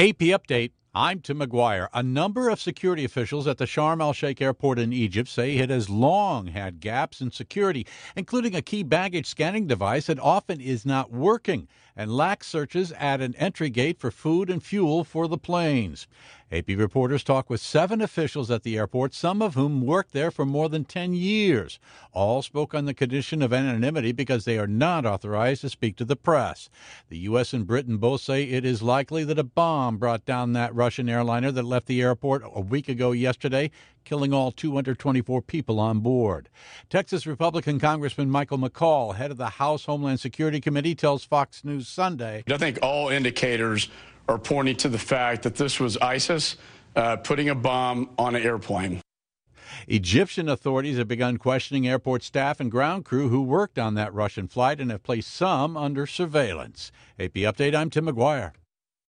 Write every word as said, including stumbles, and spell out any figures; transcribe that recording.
A P Update. I'm Tim McGuire. A number of security officials at the Sharm el-Sheikh airport in Egypt say it has long had gaps in security, including a key baggage scanning device that often is not working and lacks searches at an entry gate for food and fuel for the planes. A P reporters talked with seven officials at the airport, some of whom worked there for more than ten years. All spoke on the condition of anonymity because they are not authorized to speak to the press. The U S and Britain both say it is likely that a bomb brought down that Russian airliner that left the airport a week ago yesterday, killing all two hundred twenty-four people on board. Texas Republican Congressman Michael McCaul, head of the House Homeland Security Committee, tells Fox News Sunday, I think all indicators are pointing to the fact that this was ISIS uh, putting a bomb on an airplane. Egyptian authorities have begun questioning airport staff and ground crew who worked on that Russian flight and have placed some under surveillance. A P Update, I'm Tim McGuire.